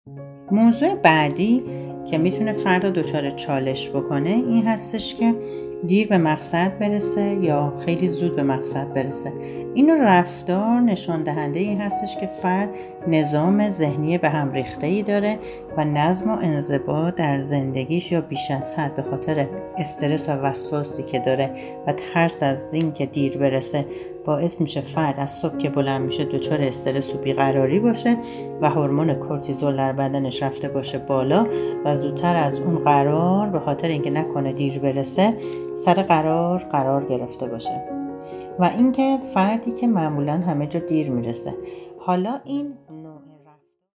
موضوع بعدی که میتونه فرد رو دچار چالش بکنه این هستش که دیر به مقصد برسه یا خیلی زود به مقصد برسه. این رفتار نشان دهنده این هستش که فرد نظام ذهنی به هم ریخته‌ای داره و نظم و انضباط در زندگیش یا بیش از حد به خاطر استرس و وسواسی که داره و ترس از این که دیر برسه باعث میشه فرد از صبح که بلند میشه دچار استرس و بیقراری باشه و هورمون کورتیزول در بدنش رفته باشه بالا و زودتر از اون قرار به خاطر اینکه نکنه دیر برسه سر قرار گرفته باشه. و اینکه فردی که معمولا همه جا دیر میرسه، حالا این